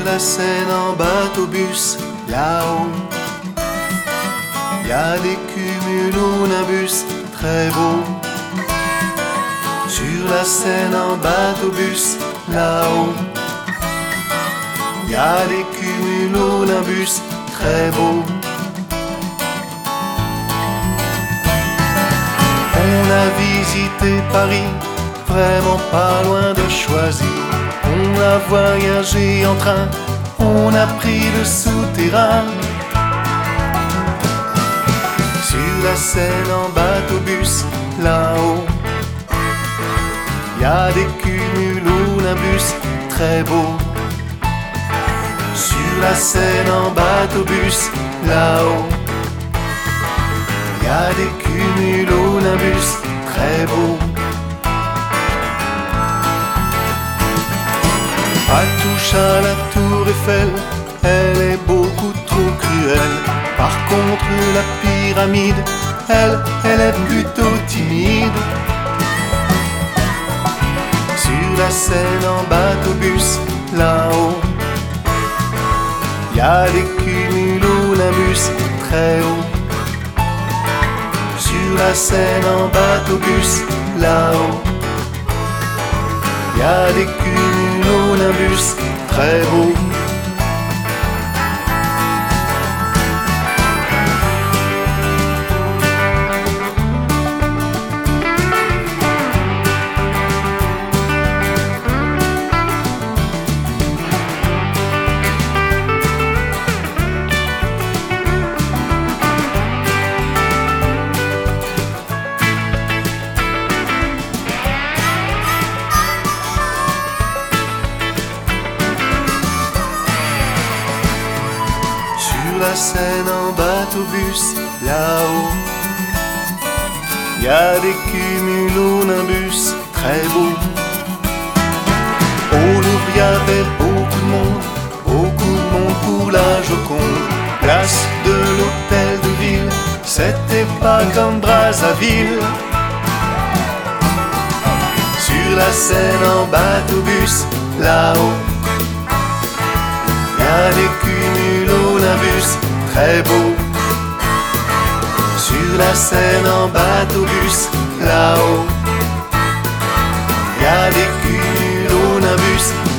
la Seine en bateau-bus, là-haut, y a des cumulonimbus très beaux. Sur la Seine en bateau-bus, là-haut, y a des cumulonimbus très beaux. On a visité Paris, vraiment pas loin de Choisy. On a voyagé en train, on a pris le souterrain. Sur la Seine en bateau-bus, là-haut, y a des cumulonimbus très beaux. Sur la Seine en bateau-bus, là-haut, y a des cumulonimbus très beaux. Touche à la tour Eiffel, elle est beaucoup trop cruelle. Par contre la pyramide, elle est plutôt timide. Sur la Seine en bateau-bus, là-haut, y a des cumulonimbus très hauts. Sur la Seine en bateau-bus, là-haut, y a des cumulonimbus très beaux. La Seine en bateau-bus, là-haut, y a des cumulonimbus très beaux. Au Louvre y avait beaucoup de monde pour la Joconde. Place de l'Hôtel de Ville, c'était pas comme Brazzaville. Sur la Seine en bateau-bus, là-haut, y a des cumulonimbus très beaux. Sur la Seine en bateau-bus, là-haut, y a des cumulonimbus